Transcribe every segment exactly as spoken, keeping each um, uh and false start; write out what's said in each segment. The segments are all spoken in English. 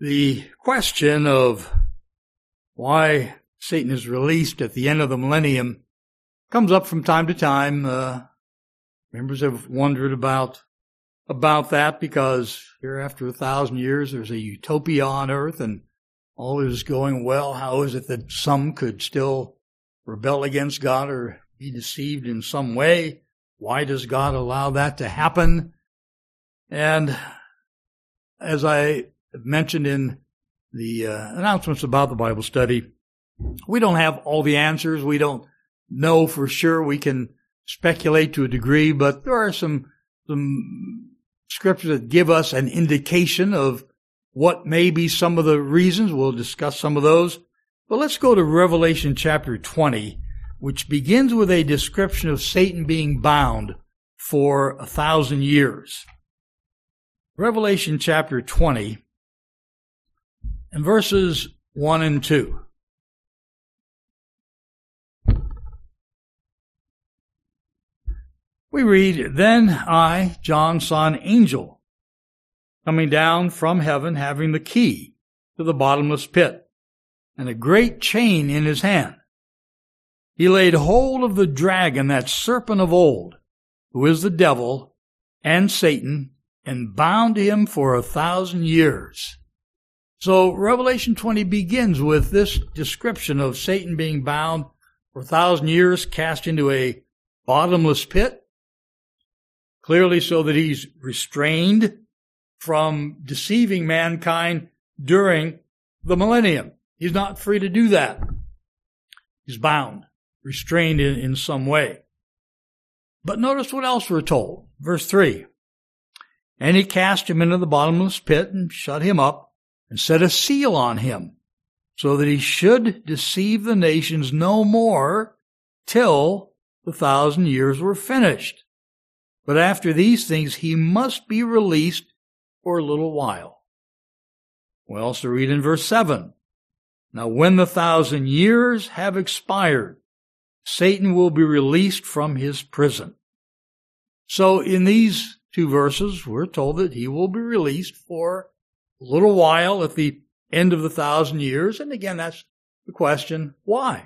The question of why Satan is released at the end of the millennium comes up from time to time. Uh, members have wondered about about that because here after a thousand years there's a utopia on earth and all is going well. How is it that some could still rebel against God or be deceived in some way? Why does God allow that to happen? And as I mentioned in the uh, announcements about the Bible study, we don't have all the answers. We don't know for sure. We can speculate to a degree, but there are some some scriptures that give us an indication of what may be some of the reasons. We'll discuss some of those. But let's go to Revelation chapter twenty, which begins with a description of Satan being bound for a thousand years. Revelation chapter twenty and verses one and two. We read, "Then I, John, saw an angel coming down from heaven, having the key to the bottomless pit, and a great chain in his hand. He laid hold of the dragon, that serpent of old, who is the devil and Satan, and bound him for a thousand years." So Revelation twenty begins with this description of Satan being bound for a thousand years, cast into a bottomless pit, clearly so that he's restrained from deceiving mankind during the millennium. He's not free to do that. He's bound, restrained in, in some way. But notice what else we're told. Verse three. "And he cast him into the bottomless pit and shut him up and set a seal on him, so that he should deceive the nations no more till the thousand years were finished. But after these things he must be released for a little while." We also read in verse seven, "Now when the thousand years have expired, Satan will be released from his prison." So in these two verses, we're told that he will be released for a little while at the end of the thousand years. And again, that's the question, why?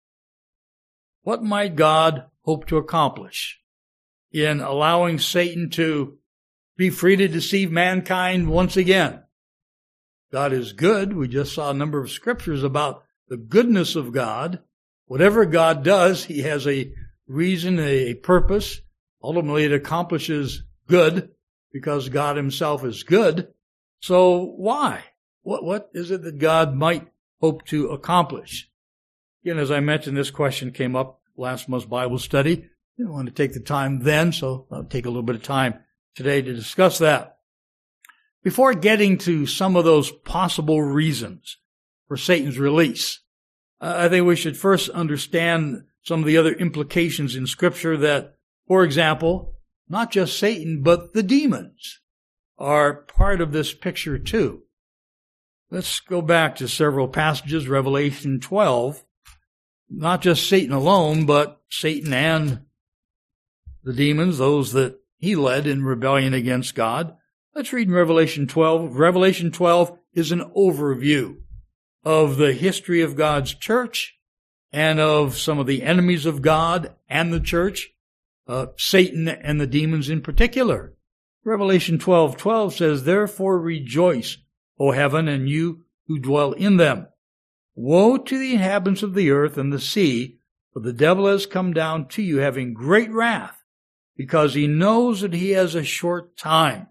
What might God hope to accomplish in allowing Satan to be free to deceive mankind once again? God is good. We just saw a number of scriptures about the goodness of God. Whatever God does, he has a reason, a purpose. Ultimately, it accomplishes good because God himself is good. So why? What, what is it that God might hope to accomplish? Again, as I mentioned, this question came up last month's Bible study. I didn't want to take the time then, so I'll take a little bit of time today to discuss that. Before getting to some of those possible reasons for Satan's release, uh, I think we should first understand some of the other implications in Scripture that, for example, not just Satan, but the demons are part of this picture too. Let's go back to several passages, Revelation twelve. Not just Satan alone, but Satan and the demons, those that he led in rebellion against God. Let's read in Revelation twelve. Revelation twelve is an overview of the history of God's church and of some of the enemies of God and the church, uh, Satan and the demons in particular. Revelation twelve twelve says, "Therefore rejoice, O heaven, and you who dwell in them. Woe to the inhabitants of the earth and the sea, for the devil has come down to you having great wrath, because he knows that he has a short time."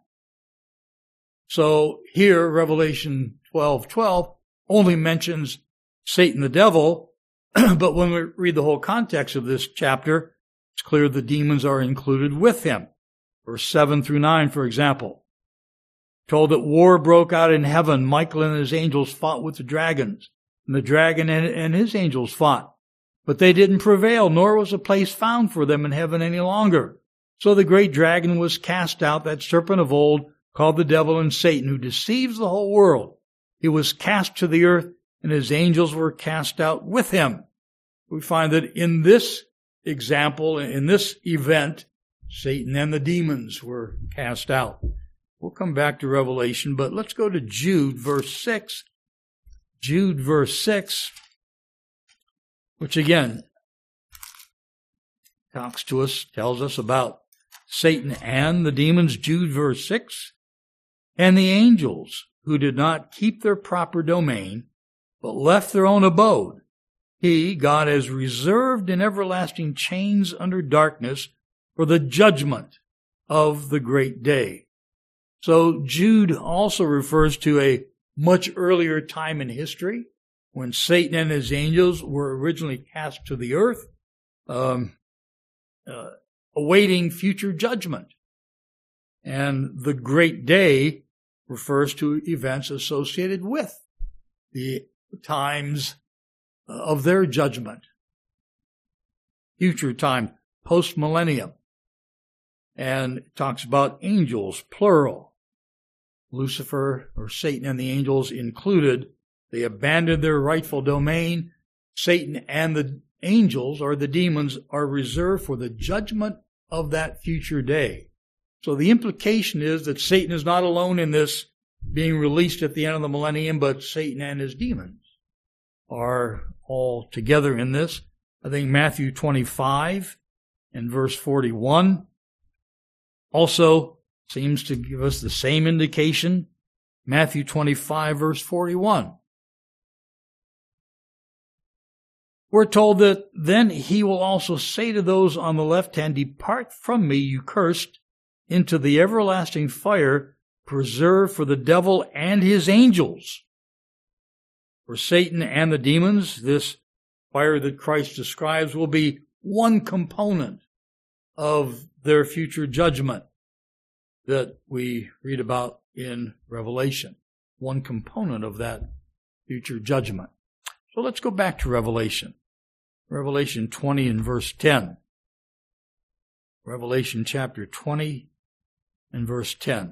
So here, Revelation twelve twelve only mentions Satan the devil, but when we read the whole context of this chapter, it's clear the demons are included with him. Verse seven through nine, for example, told that war broke out in heaven. Michael and his angels fought with the dragons, and the dragon and, and his angels fought. But they didn't prevail, nor was a place found for them in heaven any longer. So the great dragon was cast out, that serpent of old, called the devil and Satan, who deceives the whole world. He was cast to the earth, and his angels were cast out with him. We find that in this example, in this event, Satan and the demons were cast out. We'll come back to Revelation, but let's go to Jude, verse six. Jude, verse six, which again talks to us, tells us about Satan and the demons. Jude, verse six. And the angels who did not keep their proper domain, but left their own abode, he, God, has reserved in everlasting chains under darkness for the judgment of the great day. So Jude also refers to a much earlier time in history when Satan and his angels were originally cast to the earth, um, uh, awaiting future judgment. And the great day refers to events associated with the times of their judgment. Future time, post-millennium. And it talks about angels, plural. Lucifer, or Satan, and the angels included. They abandoned their rightful domain. Satan and the angels, or the demons, are reserved for the judgment of that future day. So the implication is that Satan is not alone in this being released at the end of the millennium, but Satan and his demons are all together in this. I think Matthew twenty-five and verse forty-one also seems to give us the same indication. Matthew twenty-five, verse forty-one. We're told that then he will also say to those on the left hand, depart from me, you cursed, into the everlasting fire preserved for the devil and his angels. For Satan and the demons, this fire that Christ describes will be one component of their future judgment that we read about in Revelation. One component of that future judgment. So let's go back to Revelation. Revelation twenty and verse ten. Revelation chapter twenty and verse ten.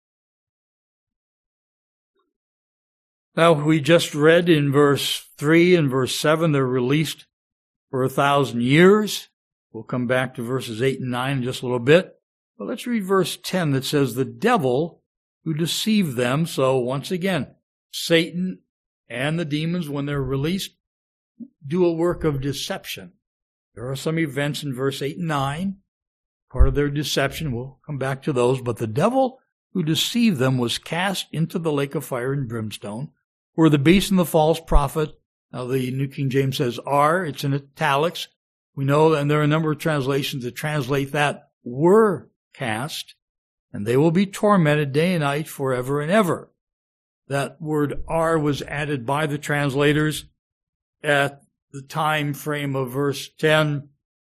Now, we just read in verse three and verse seven, they're released for a thousand years. We'll come back to verses eight and nine in just a little bit. But let's read verse ten that says, the devil who deceived them. So once again, Satan and the demons, when they're released, do a work of deception. There are some events in verse eight and nine, part of their deception. We'll come back to those. But the devil who deceived them was cast into the lake of fire and brimstone, where the beast and the false prophet, now the New King James says are, it's in italics. We know, and there are a number of translations that translate that, were cast, and they will be tormented day and night forever and ever. That word are was added by the translators at the time frame of verse ten.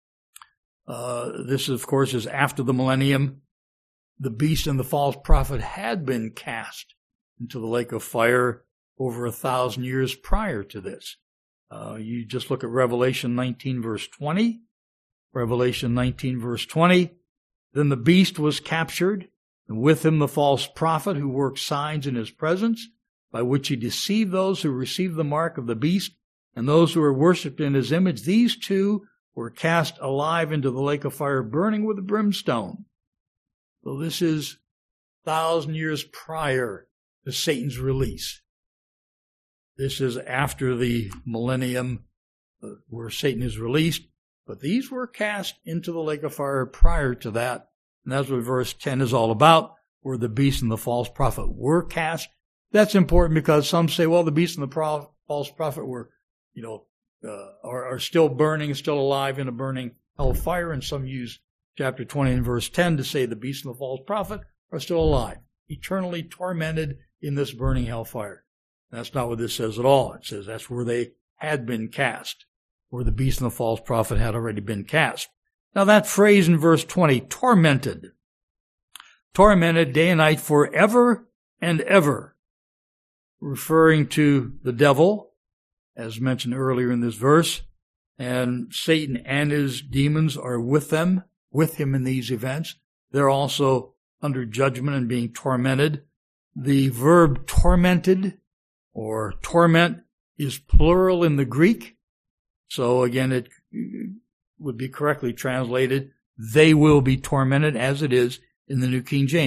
Uh, this, of course, is after the millennium. The beast and the false prophet had been cast into the lake of fire over a thousand years prior to this. Uh, you just look at Revelation nineteen, verse twenty. Revelation nineteen, verse twenty. Then the beast was captured, and with him the false prophet who worked signs in his presence, by which he deceived those who received the mark of the beast and those who were worshipped in his image. These two were cast alive into the lake of fire, burning with brimstone. So this is a thousand years prior to Satan's release. This is after the millennium where Satan is released. But these were cast into the lake of fire prior to that. And that's what verse ten is all about, where the beast and the false prophet were cast. That's important because some say, well, the beast and the pro- false prophet were, you know, uh, are, are still burning, still alive in a burning hell of fire. And some use chapter twenty and verse ten to say the beast and the false prophet are still alive, eternally tormented in this burning hellfire. That's not what this says at all. It says that's where they had been cast, where the beast and the false prophet had already been cast. Now that phrase in verse twenty, tormented, tormented day and night forever and ever, referring to the devil, as mentioned earlier in this verse, and Satan and his demons are with them, with him in these events. They're also under judgment and being tormented. The verb tormented or torment is plural in the Greek. So again, it would be correctly translated, they will be tormented, as it is in the New King James.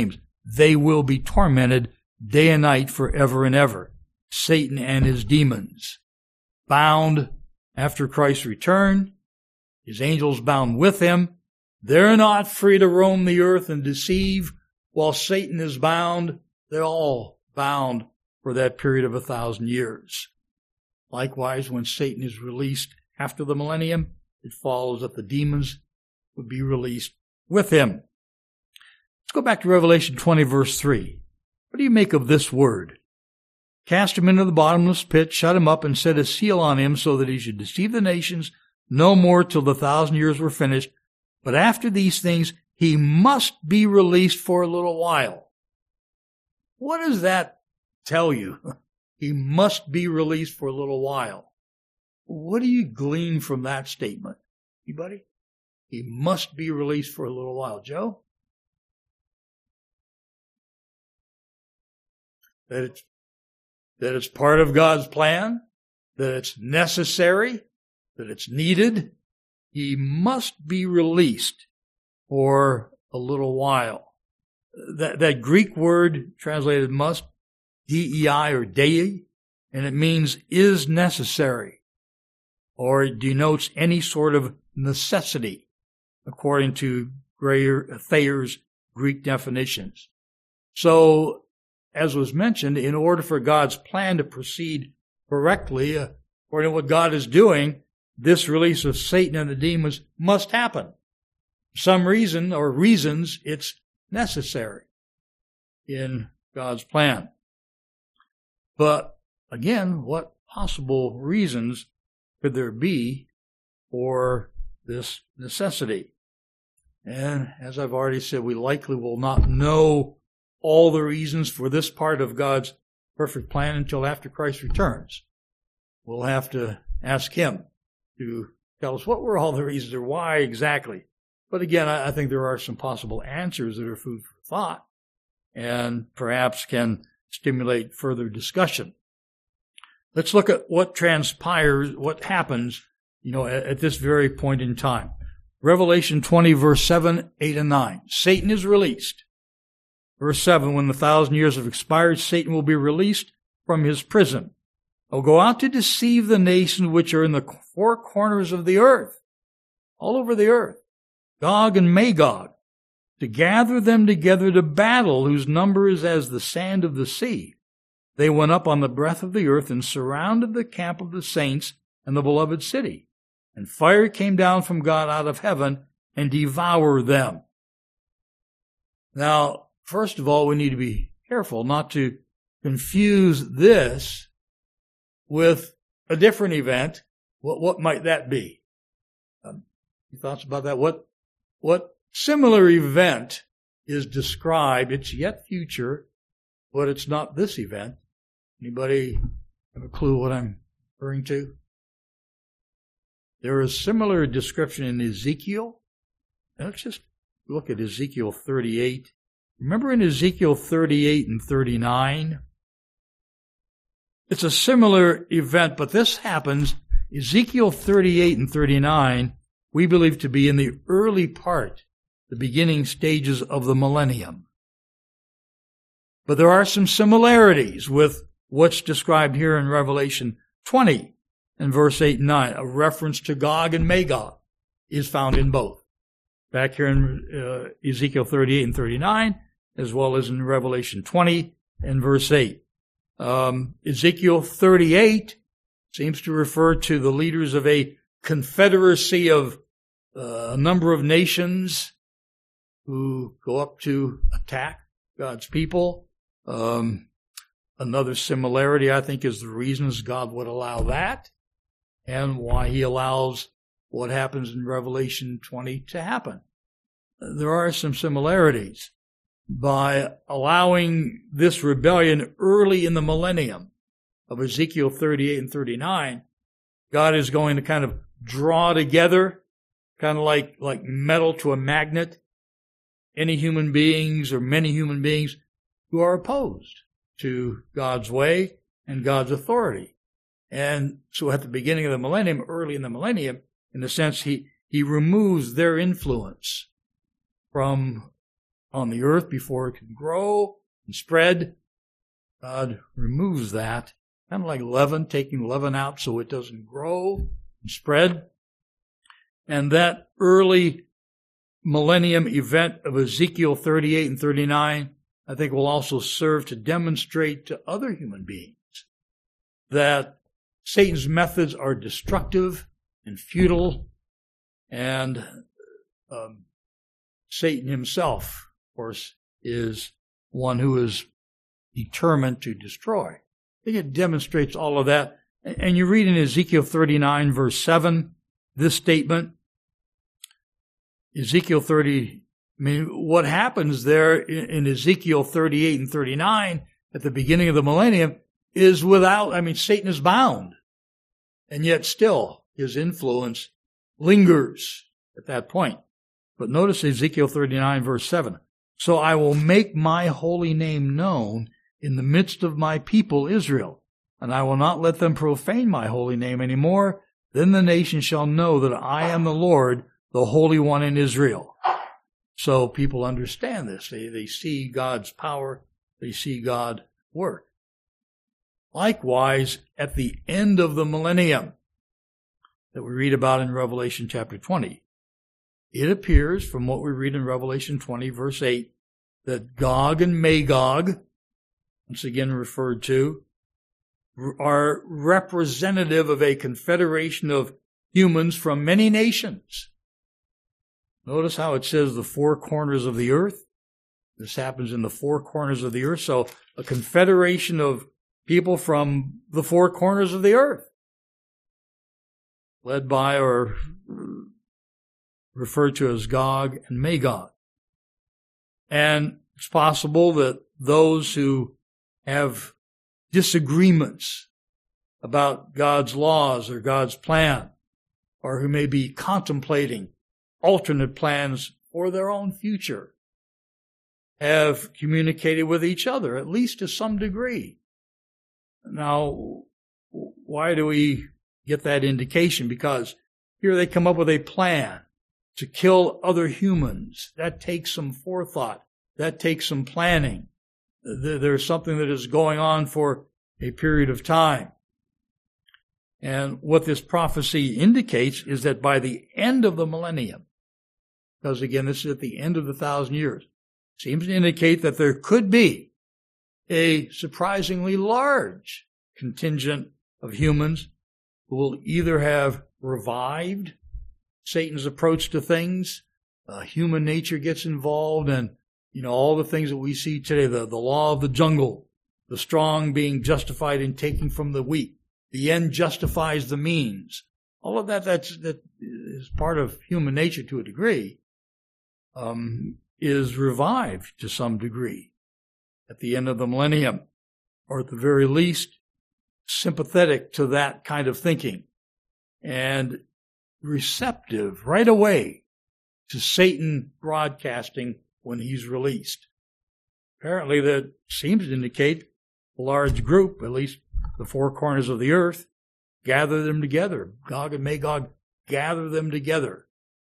they will be tormented day and night forever and ever. Satan and his demons. Bound after Christ's return, his angels bound with him. They're not free to roam the earth and deceive while Satan is bound. They're all bound for that period of a thousand years. Likewise, when Satan is released after the millennium, it follows that the demons would be released with him. Let's go back to Revelation twenty, verse three. What do you make of this word? Cast him into the bottomless pit, shut him up, and set a seal on him so that he should deceive the nations no more till the thousand years were finished. But after these things, he must be released for a little while. What does that tell you? He must be released for a little while. What do you glean from that statement? Anybody? He must be released for a little while. Joe? That it's, that it's part of God's plan, that it's necessary, that it's needed. He must be released for a little while. That, that Greek word translated must, D E I or dei, and it means is necessary, or it denotes any sort of necessity, according to Thayer's Greek definitions. So, as was mentioned, in order for God's plan to proceed correctly, uh, according to what God is doing, this release of Satan and the demons must happen. For some reason or reasons, it's necessary in God's plan. But again, what possible reasons could there be for this necessity? And as I've already said, we likely will not know all the reasons for this part of God's perfect plan until after Christ returns. We'll have to ask him to tell us what were all the reasons or why exactly. But again, I think there are some possible answers that are food for thought and perhaps can stimulate further discussion. Let's look at what transpires, what happens, you know, at, at this very point in time. Revelation twenty, verse seven, eight, and nine. Satan is released. Verse seven, when the thousand years have expired, Satan will be released from his prison. He'll go out to deceive the nations which are in the four corners of the earth, all over the earth, Gog and Magog, to gather them together to battle, whose number is as the sand of the sea. They went up on the breadth of the earth and surrounded the camp of the saints and the beloved city. And fire came down from God out of heaven and devoured them. Now, first of all, we need to be careful not to confuse this with a different event. What, what might that be? Um, any thoughts about that? What, what similar event is described? It's yet future, but it's not this event. Anybody have a clue what I'm referring to? There is similar description in Ezekiel. Now let's just look at Ezekiel thirty-eight. Remember in Ezekiel thirty-eight and thirty-nine? It's a similar event, but this happens, Ezekiel thirty-eight and thirty-nine, we believe to be in the early part, the beginning stages of the millennium. But there are some similarities with what's described here in Revelation twenty and verse eight and nine. A reference to Gog and Magog is found in both. Back here in uh, Ezekiel thirty-eight and thirty-nine, as well as in Revelation twenty and verse eight. Um, Ezekiel thirty-eight seems to refer to the leaders of a confederacy of uh, a number of nations who go up to attack God's people. Um, another similarity, I think, is the reasons God would allow that and why he allows what happens in Revelation twenty to happen. There are some similarities. By allowing this rebellion early in the millennium of Ezekiel thirty-eight and thirty-nine, God is going to kind of draw together, kind of like, like metal to a magnet, any human beings or many human beings who are opposed to God's way and God's authority. And so at the beginning of the millennium, early in the millennium, in a sense, he, he removes their influence from on the earth before it can grow and spread. God removes that, kind of like leaven, taking leaven out so it doesn't grow and spread. And that early millennium event of Ezekiel thirty-eight and thirty-nine, I think, will also serve to demonstrate to other human beings that Satan's methods are destructive and futile, and um, Satan himself, of course, is one who is determined to destroy. I think it demonstrates all of that. And you read in Ezekiel thirty-nine, verse seven, this statement, Ezekiel thirty, I mean, what happens there in Ezekiel thirty-eight and thirty-nine at the beginning of the millennium is without, I mean, Satan is bound. And yet still his influence lingers at that point. But notice Ezekiel thirty-nine, verse seven. So I will make my holy name known in the midst of my people Israel, and I will not let them profane my holy name anymore. Then the nation shall know that I am the Lord, the Holy One in Israel. So people understand this. They, they see God's power. They see God work. Likewise, at the end of the millennium that we read about in Revelation chapter twenty, it appears from what we read in Revelation twenty, verse eight, that Gog and Magog, once again referred to, are representative of a confederation of humans from many nations. Notice how it says the four corners of the earth. This happens in the four corners of the earth. So a confederation of people from the four corners of the earth, led by or referred to as Gog and Magog. And it's possible that those who have disagreements about God's laws or God's plan, or who may be contemplating alternate plans for their own future, have communicated with each other, at least to some degree. Now, why do we get that indication? Because here they come up with a plan to kill other humans. That takes some forethought. That takes some planning. There's something that is going on for a period of time. And what this prophecy indicates is that by the end of the millennium, because again, this is at the end of the thousand years, seems to indicate that there could be a surprisingly large contingent of humans who will either have revived Satan's approach to things, uh, human nature gets involved, and you know all the things that we see today, the, the law of the jungle, the strong being justified in taking from the weak, the end justifies the means. All of that that's, that is part of human nature to a degree, um, is revived to some degree at the end of the millennium, or at the very least, sympathetic to that kind of thinking and receptive right away to Satan broadcasting when he's released. Apparently that seems to indicate a large group, at least the four corners of the earth, gather them together. Gog and Magog gather them together.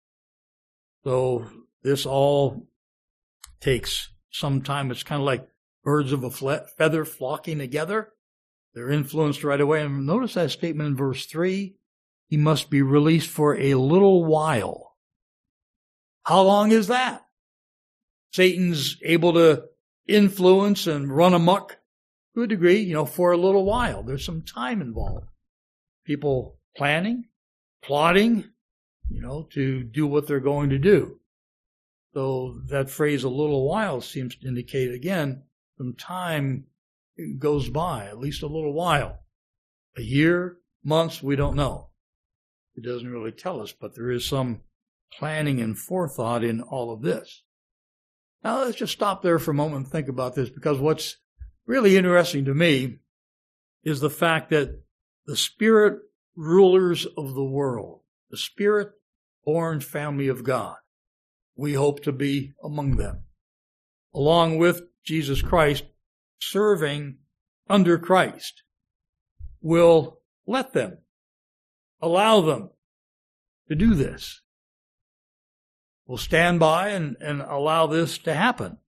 So this all takes some time. It's kind of like birds of a feather flocking together. They're influenced right away. And notice that statement in verse three. He must be released for a little while. How long is that? Satan's able to influence and run amok to a degree, you know, for a little while. There's some time involved. People planning, plotting, you know, to do what they're going to do. So that phrase, a little while, seems to indicate, again, some time goes by, at least a little while. A year, months, we don't know. It doesn't really tell us, but there is some planning and forethought in all of this. Now let's just stop there for a moment and think about this, because what's really interesting to me is the fact that the spirit rulers of the world, the spirit-born family of God, we hope to be among them, along with Jesus Christ, serving under Christ, will let them, allow them to do this. We'll stand by and, and allow this to happen.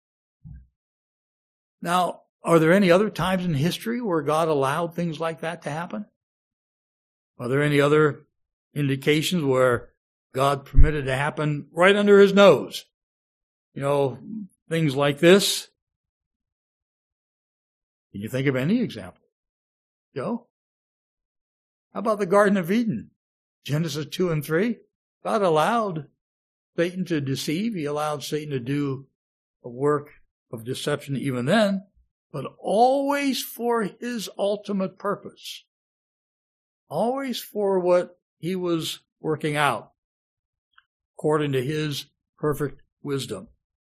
Now, are there any other times in history where God allowed things like that to happen? Are there any other indications where God permitted it to happen right under his nose? You know, things like this. Can you think of any example? Joe? How about the Garden of Eden? Genesis two and three. God allowed Satan to deceive. He allowed Satan to do a work of deception even then, but always for his ultimate purpose. Always for what he was working out, according to his perfect wisdom.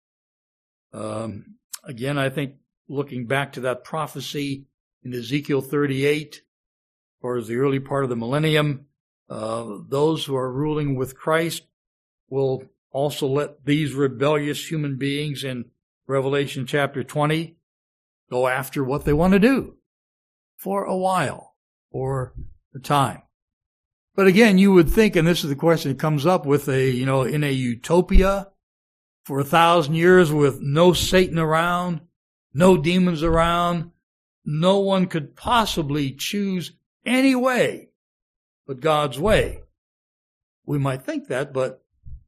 Um, again, I think looking back to that prophecy in Ezekiel thirty-eight, or as the early part of the millennium, uh, those who are ruling with Christ will also let these rebellious human beings in Revelation chapter twenty go after what they want to do for a while, for a time. But again, you would think, and this is the question that comes up with a, you know, in a utopia for a thousand years with no Satan around, no demons around, no one could possibly choose any way but God's way. We might think that, but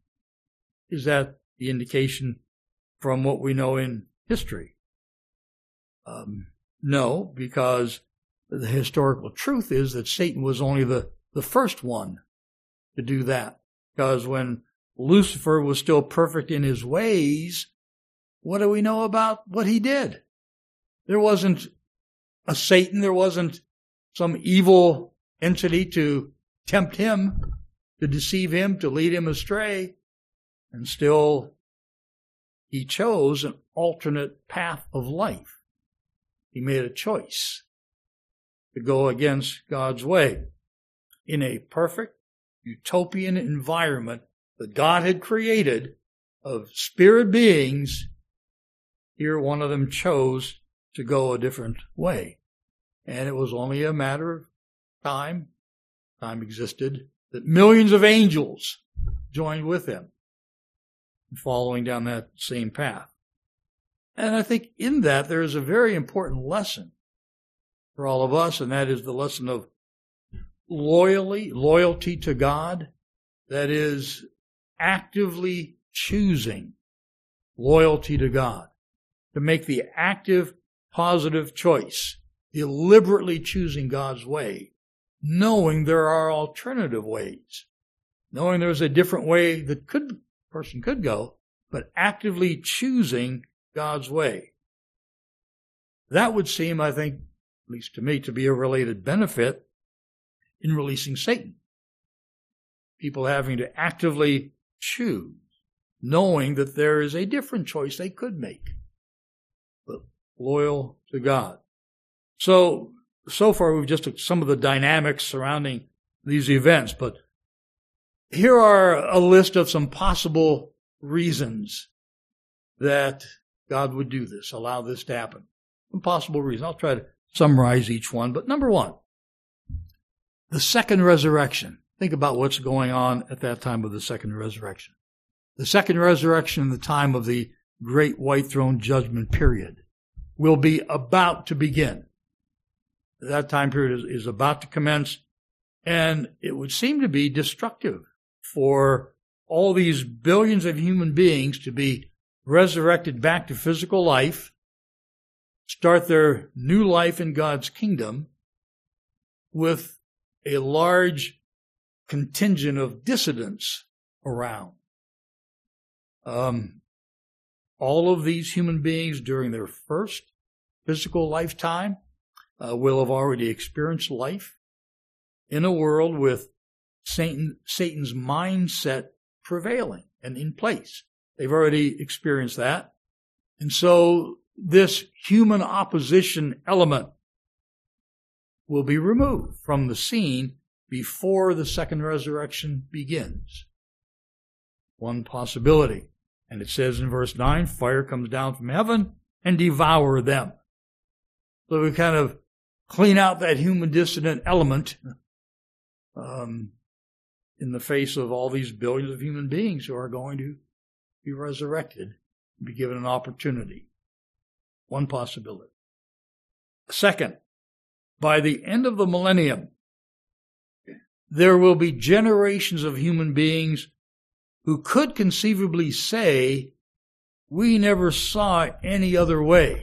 is that the indication from what we know in history? Um, no, because the historical truth is that Satan was only the, the first one to do that. Because when Lucifer was still perfect in his ways, what do we know about what he did? There wasn't a Satan, there wasn't some evil entity to tempt him, to deceive him, to lead him astray. And still, he chose an alternate path of life. He made a choice to go against God's way in a perfect utopian environment that God had created of spirit beings. Here, one of them chose to go a different way. And it was only a matter of time, time existed, that millions of angels joined with him, following down that same path. And I think in that there is a very important lesson for all of us, and that is the lesson of loyally, loyalty to God, that is actively choosing loyalty to God, to make the active, positive choice, deliberately choosing God's way, knowing there are alternative ways, knowing there's a different way that could person could go, but actively choosing God's way. That would seem, I think, at least to me, to be a related benefit in releasing Satan. People having to actively choose, knowing that there is a different choice they could make, but loyal to God. So, so far we've just looked at some of the dynamics surrounding these events, but here are a list of some possible reasons that God would do this, allow this to happen. Some possible reasons. I'll try to summarize each one. But number one, the second resurrection. Think about what's going on at that time of the second resurrection. The second resurrection in the time of the great white throne judgment period will be about to begin. That time period is, is about to commence, and it would seem to be destructive for all these billions of human beings to be resurrected back to physical life, start their new life in God's kingdom with a large contingent of dissidents around. Um, all of these human beings during their first physical lifetime uh, will have already experienced life in a world with Satan, Satan's mindset prevailing and in place. They've already experienced that. And so this human opposition element will be removed from the scene before the second resurrection begins. One possibility. And it says in verse nine, fire comes down from heaven and devour them. So we kind of clean out that human dissident element um, in the face of all these billions of human beings who are going to be resurrected and be given an opportunity. One possibility. Second, by the end of the millennium, there will be generations of human beings who could conceivably say, we never saw any other way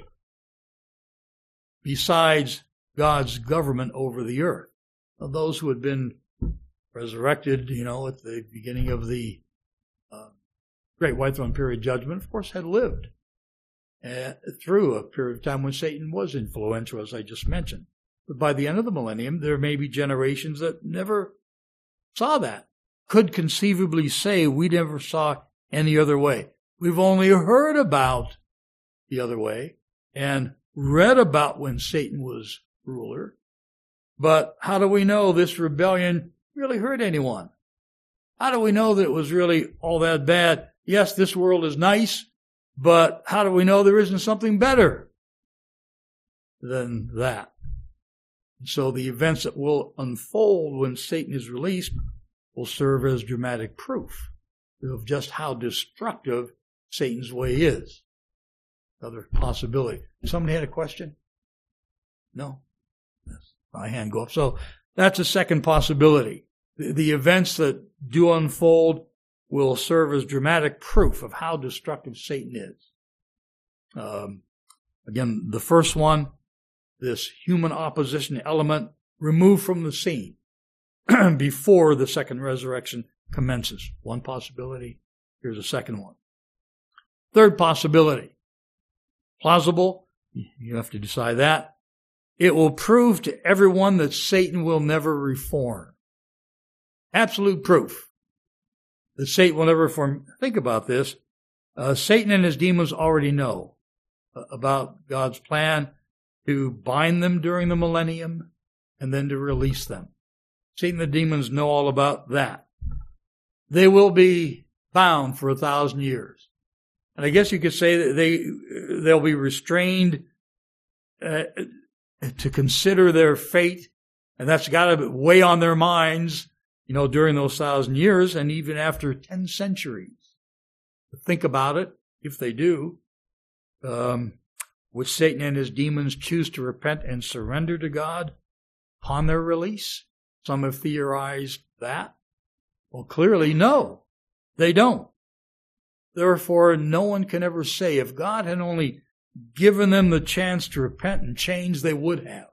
besides God's government over the earth. Now, those who had been resurrected, you know, at the beginning of the uh, Great White Throne Period judgment, of course, had lived uh, through a period of time when Satan was influential, as I just mentioned. But by the end of the millennium, there may be generations that never saw that, could conceivably say, we never saw any other way. We've only heard about the other way and read about when Satan was ruler. But how do we know this rebellion really hurt anyone? How do we know that it was really all that bad? Yes, this world is nice, but how do we know there isn't something better than that? So the events that will unfold when Satan is released will serve as dramatic proof of just how destructive Satan's way is. Another possibility. Somebody had a question? No? Yes. My hand go up. So that's a second possibility. The, the events that do unfold will serve as dramatic proof of how destructive Satan is. Um, again, the first one, this human opposition element removed from the scene before the second resurrection commences. One possibility. Here's a second one. Third possibility. Plausible. You have to decide that. It will prove to everyone that Satan will never reform. Absolute proof that Satan will never reform. Think about this. Uh, Satan and his demons already know about God's plan to bind them during the millennium and then to release them. Satan and the demons know all about that. They will be bound for a thousand years. And I guess you could say that they, they'll be restrained uh, to consider their fate, and that's got to weigh on their minds, you know, during those thousand years and even after ten centuries. Think about it, if they do. Um, would Satan and his demons choose to repent and surrender to God upon their release? Some have theorized that. Well, clearly, no, they don't. Therefore, no one can ever say if God had only given them the chance to repent and change, they would have.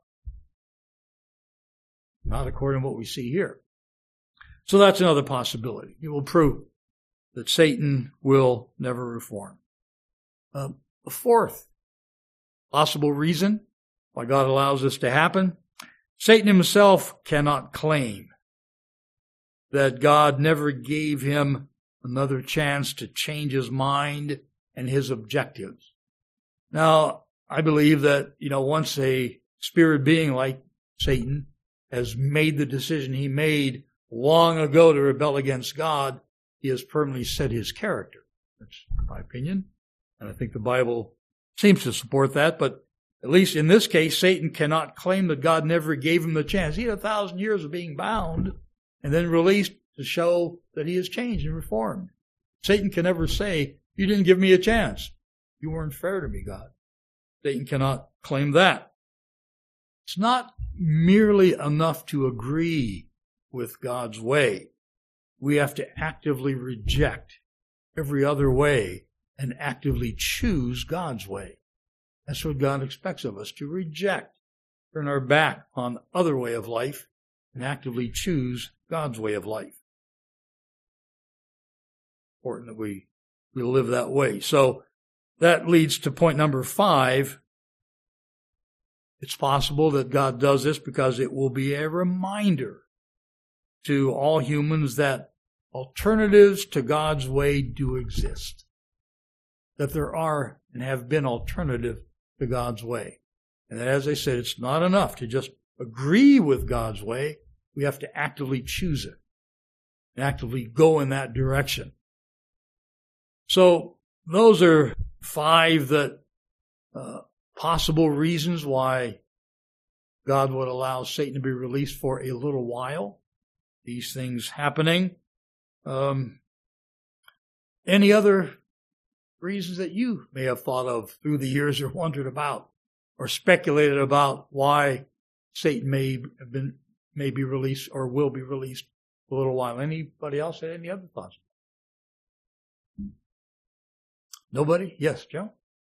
Not according to what we see here. So that's another possibility. It will prove that Satan will never reform. Uh, the fourth possible reason why God allows this to happen, Satan himself cannot claim that God never gave him another chance to change his mind and his objectives. Now, I believe that, you know, once a spirit being like Satan has made the decision he made long ago to rebel against God, he has permanently set his character. That's my opinion. And I think the Bible seems to support that. But at least in this case, Satan cannot claim that God never gave him the chance. He had a thousand years of being bound and then released to show that he has changed and reformed. Satan can never say, you didn't give me a chance. You weren't fair to me, God. Satan cannot claim that. It's not merely enough to agree with God's way. We have to actively reject every other way and actively choose God's way. That's what God expects of us, to reject, turn our back on other way of life and actively choose God's way of life. Important that we, we live that way. So that leads to point number five. It's possible that God does this because it will be a reminder to all humans that alternatives to God's way do exist. That there are and have been alternatives to God's way. And that, as I said, it's not enough to just agree with God's way. We have to actively choose it and actively go in that direction. So those are five that uh, possible reasons why God would allow Satan to be released for a little while. These things happening. Um, any other reasons that you may have thought of through the years or wondered about or speculated about why Satan may have been, may be released or will be released for a little while. Anybody else had any other thoughts? Nobody? Yes, Joe?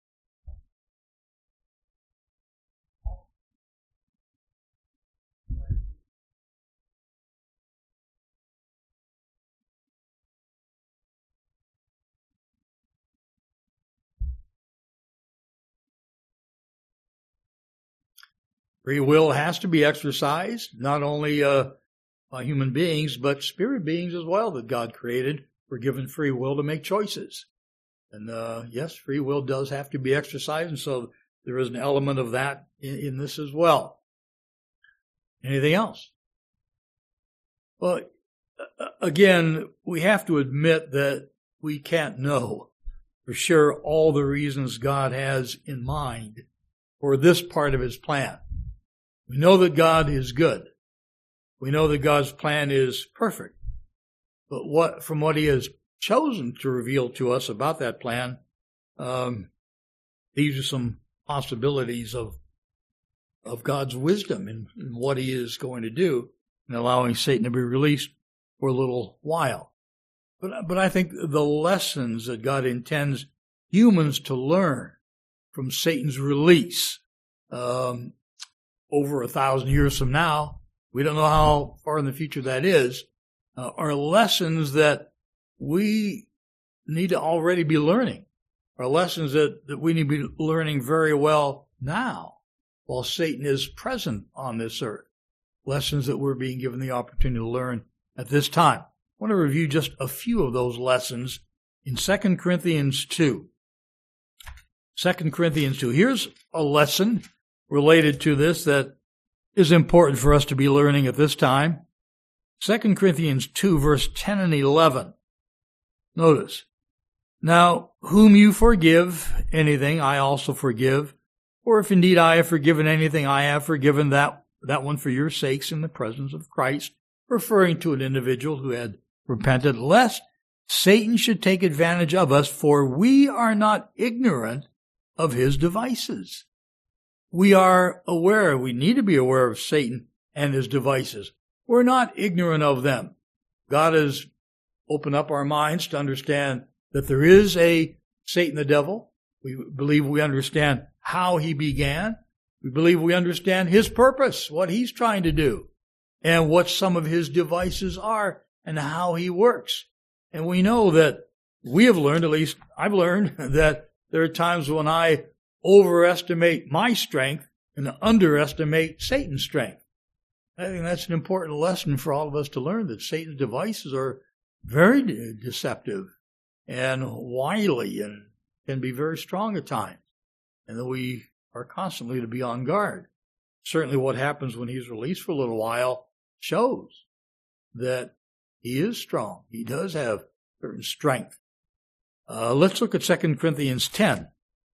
Free will has to be exercised, not only uh, by human beings, but spirit beings as well that God created were given free will to make choices. And uh, yes, free will does have to be exercised, and so there is an element of that in, in this as well. Anything else? Well, again, we have to admit that we can't know for sure all the reasons God has in mind for this part of his plan. We know that God is good. We know that God's plan is perfect. But what, from what he has chosen to reveal to us about that plan, um, these are some possibilities of of God's wisdom in, in what he is going to do in allowing Satan to be released for a little while. But, but I think the lessons that God intends humans to learn from Satan's release, um, over a thousand years from now, we don't know how far in the future that is, uh, are lessons that we need to already be learning, are lessons that, that we need to be learning very well now while Satan is present on this earth, lessons that we're being given the opportunity to learn at this time. I want to review just a few of those lessons in Second Corinthians two. Second Corinthians two. Here's a lesson related to this that is important for us to be learning at this time. Second Corinthians two, verse ten and eleven. Notice, now, whom you forgive anything, I also forgive. Or if indeed I have forgiven anything, I have forgiven that, that one for your sakes in the presence of Christ, referring to an individual who had repented, lest Satan should take advantage of us, for we are not ignorant of his devices. We are aware, we need to be aware of Satan and his devices. We're not ignorant of them. God has opened up our minds to understand that there is a Satan the devil. We believe we understand how he began. We believe we understand his purpose, what he's trying to do, and what some of his devices are and how he works. And we know that we have learned, at least I've learned, that there are times when I overestimate my strength and underestimate Satan's strength. I think that's an important lesson for all of us to learn, that Satan's devices are very de- deceptive and wily and can be very strong at times, and that we are constantly to be on guard. Certainly what happens when he's released for a little while shows that he is strong. He does have certain strength. Uh, let's look at Second Corinthians ten.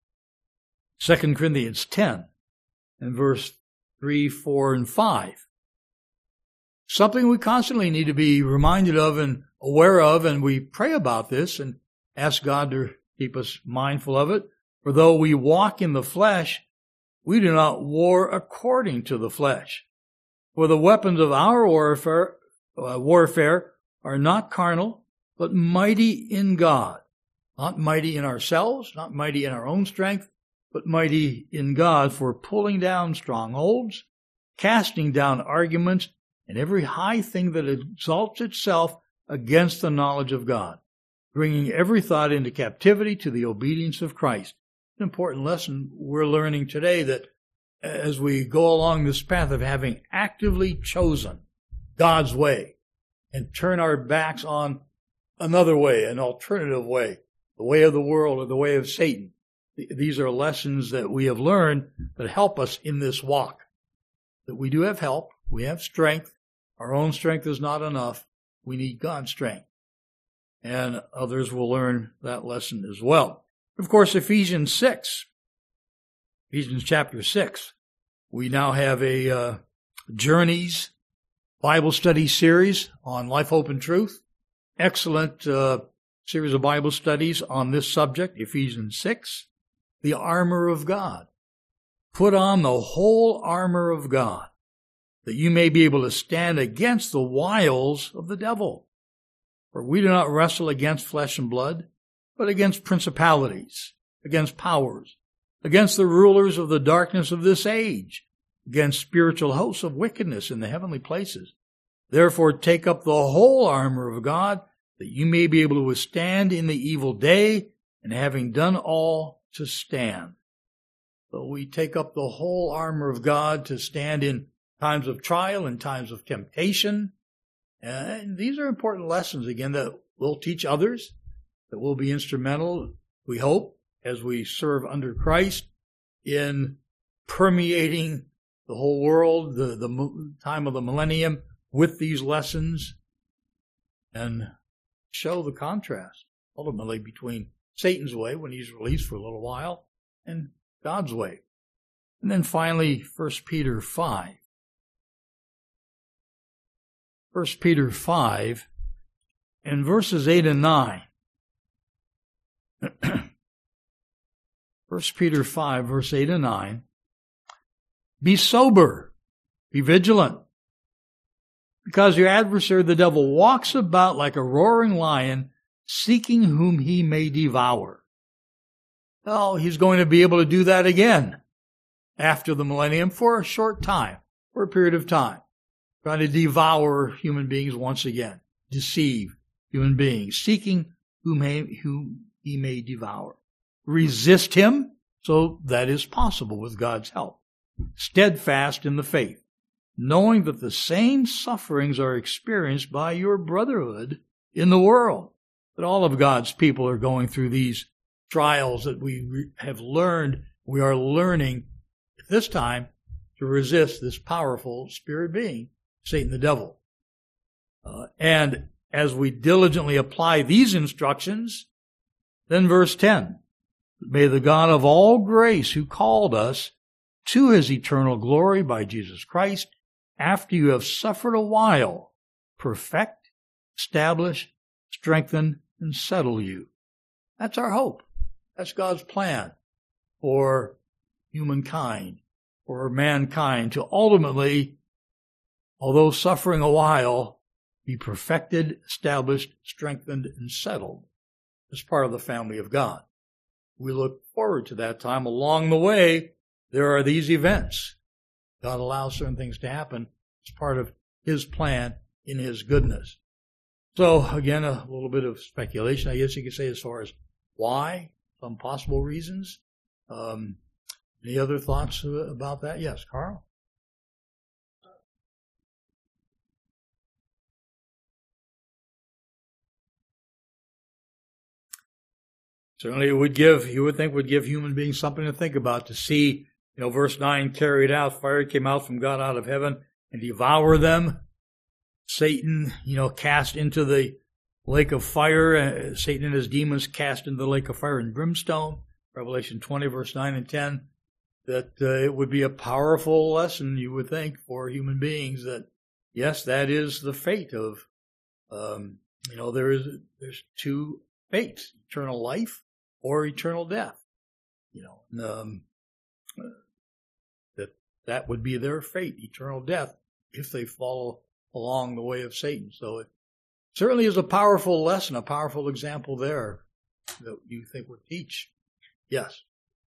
Second Corinthians ten and verse three, four, and five. Something we constantly need to be reminded of and aware of, and we pray about this and ask God to keep us mindful of it. For though we walk in the flesh, we do not war according to the flesh. For the weapons of our warfare, uh, warfare are not carnal, but mighty in God. Not mighty in ourselves, not mighty in our own strength, but mighty in God for pulling down strongholds, casting down arguments, and every high thing that exalts itself against the knowledge of God, bringing every thought into captivity to the obedience of Christ. An important lesson we're learning today, that as we go along this path of having actively chosen God's way and turn our backs on another way, an alternative way, the way of the world or the way of Satan, these are lessons that we have learned that help us in this walk. That we do have help. We have strength. Our own strength is not enough. We need God's strength. And others will learn that lesson as well. Of course, Ephesians six, Ephesians chapter six, we now have a uh, Journeys Bible study series on Life, Hope, and Truth. Excellent uh, series of Bible studies on this subject, Ephesians six, the armor of God. Put on the whole armor of God, that you may be able to stand against the wiles of the devil. For we do not wrestle against flesh and blood, but against principalities, against powers, against the rulers of the darkness of this age, against spiritual hosts of wickedness in the heavenly places. Therefore take up the whole armor of God, that you may be able to withstand in the evil day, and having done all, to stand. So we take up the whole armor of God to stand in times of trial and times of temptation. And these are important lessons, again, that we'll teach others, that will be instrumental, we hope, as we serve under Christ in permeating the whole world, the, the time of the millennium, with these lessons, and show the contrast, ultimately, between Satan's way, when he's released for a little while, and God's way. And then finally, First Peter five. First Peter five, and verses eight and nine. First Peter five, verse eight and nine. Be sober, be vigilant, because your adversary, the devil, walks about like a roaring lion, seeking whom he may devour. Well, he's going to be able to do that again after the millennium for a short time, for a period of time, trying to devour human beings once again, deceive human beings, seeking whom he may devour. Resist him, so that is possible with God's help. Steadfast in the faith, knowing that the same sufferings are experienced by your brotherhood in the world. That all of God's people are going through these trials that we have learned, we are learning at this time to resist this powerful spirit being, Satan the devil. Uh, and as we diligently apply these instructions, then verse ten, may the God of all grace, who called us to his eternal glory by Jesus Christ, after you have suffered a while, perfect, establish, strengthen, and settle you. That's our hope. That's God's plan for humankind, for mankind, to ultimately, although suffering a while, be perfected, established, strengthened, and settled as part of the family of God. We look forward to that time. Along the way, there are these events. God allows certain things to happen as part of his plan in his goodness. So, again, a little bit of speculation, I guess you could say, as far as why, some possible reasons. Um, any other thoughts about that? Yes, Carl? Certainly it would give, you would think, would give human beings something to think about, to see, you know, verse nine carried out, fire came out from God out of heaven and devour them. Satan, you know, cast into the lake of fire, uh, Satan and his demons cast into the lake of fire and brimstone, Revelation twenty, verse nine and ten, that uh, it would be a powerful lesson, you would think, for human beings that, yes, that is the fate of, um, you know, there is, there's two fates, eternal life or eternal death, you know, and, um, that that would be their fate, eternal death, if they follow along the way of Satan. So it certainly is a powerful lesson, a powerful example there that you think would teach. Yes.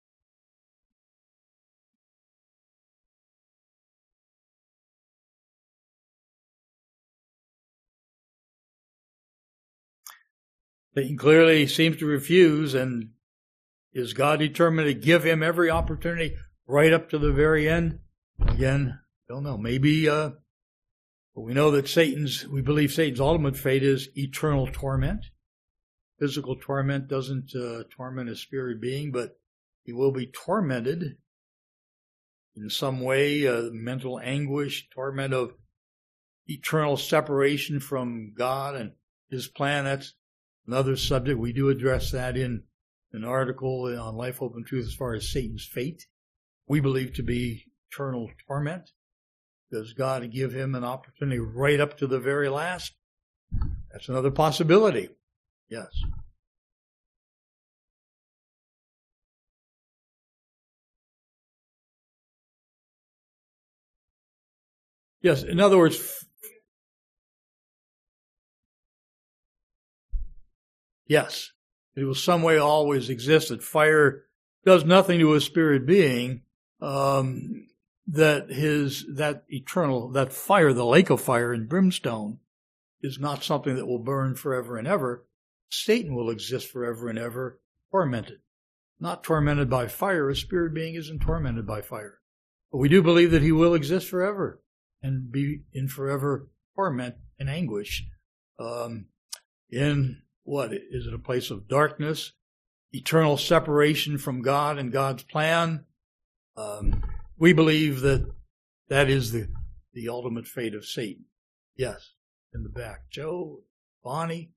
Satan clearly seems to refuse, and is God determined to give him every opportunity right up to the very end? Again, don't know. Maybe, uh, but we know that Satan's, we believe Satan's ultimate fate is eternal torment. Physical torment doesn't uh, torment a spirit being, but he will be tormented in some way, uh, mental anguish, torment of eternal separation from God and his plan. That's another subject. We do address that in an article on Life, Hope, and Truth as far as Satan's fate. We believe to be eternal torment. Does God give him an opportunity right up to the very last? That's another possibility. Yes. Yes, in other words, yes, it will some way always exist that fire does nothing to a spirit being, um, that his, that eternal, that fire, the lake of fire and brimstone, is not something that will burn forever and ever. Satan will exist forever and ever, tormented. Not tormented by fire. A spirit being isn't tormented by fire. But we do believe that he will exist forever and be in forever torment and anguish. Um, in what? Is it a place of darkness? Eternal separation from God and God's plan? Um, we believe that that is the, the ultimate fate of Satan. Yes, in the back. Joe, Bonnie.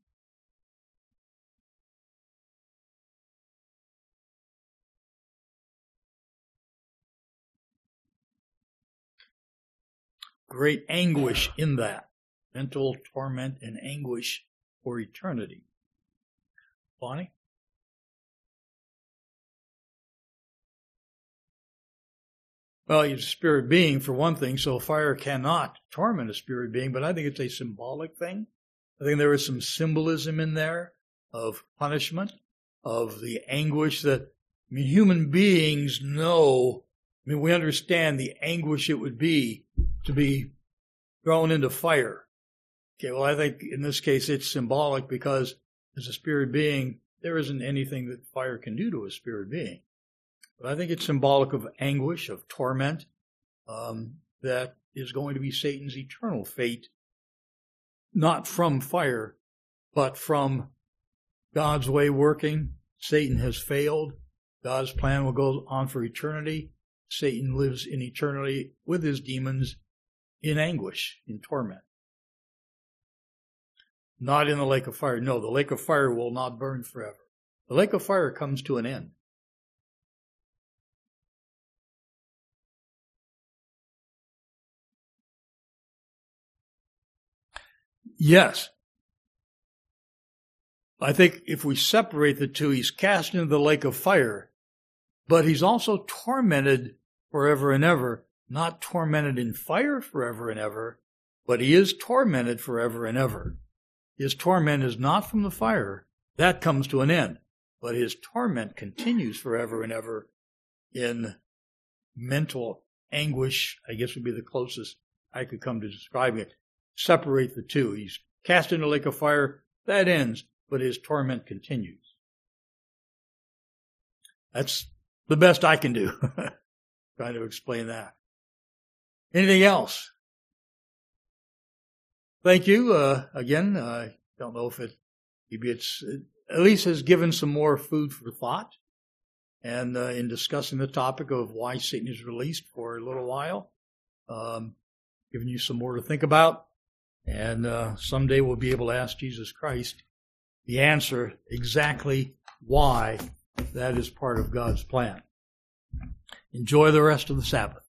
Great anguish in that. Mental torment and anguish for eternity. Bonnie? Well, he's a spirit being for one thing, so fire cannot torment a spirit being, but I think it's a symbolic thing. I think there is some symbolism in there of punishment, of the anguish that, I mean, human beings know, I mean, we understand the anguish it would be to be thrown into fire. Okay, well, I think in this case it's symbolic because as a spirit being, there isn't anything that fire can do to a spirit being. But I think it's symbolic of anguish, of torment, um, that is going to be Satan's eternal fate, not from fire, but from God's way working. Satan has failed. God's plan will go on for eternity. Satan lives in eternity with his demons in anguish, in torment. Not in the lake of fire. No, the lake of fire will not burn forever. The lake of fire comes to an end. Yes. I think if we separate the two, he's cast into the lake of fire, but he's also tormented forever and ever, not tormented in fire forever and ever, but he is tormented forever and ever. His torment is not from the fire. That comes to an end. But his torment continues forever and ever in mental anguish, I guess would be the closest I could come to describing it. Separate the two. He's cast into a lake of fire. That ends, but his torment continues. That's the best I can do, trying to explain that. Anything else? Thank you. Uh, again, I uh, don't know if it, maybe it's, it at least has given some more food for thought. And uh, in discussing the topic of why Satan is released for a little while, um, giving you some more to think about. And uh, someday we'll be able to ask Jesus Christ the answer exactly why that is part of God's plan. Enjoy the rest of the Sabbath.